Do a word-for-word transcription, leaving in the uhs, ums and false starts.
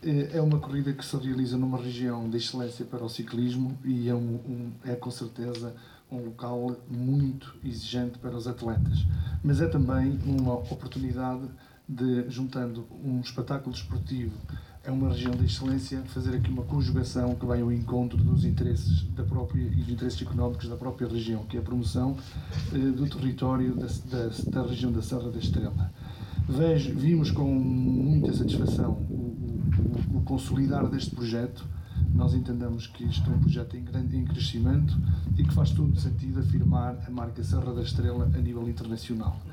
É uma corrida que se realiza numa região de excelência para o ciclismo e é, um, um, é com certeza um local muito exigente para os atletas. Mas é também uma oportunidade de, juntando um espetáculo desportivo a uma região de excelência, fazer aqui uma conjugação que vai ao encontro dos interesses da própria e dos interesses económicos da própria região, que é a promoção eh, do território da, da, da região da Serra da Estrela. Vejo, vimos com muita satisfação o, o, o consolidar deste projeto. Nós entendemos que isto é um projeto em, grande, em crescimento e que faz todo sentido afirmar a marca Serra da Estrela a nível internacional.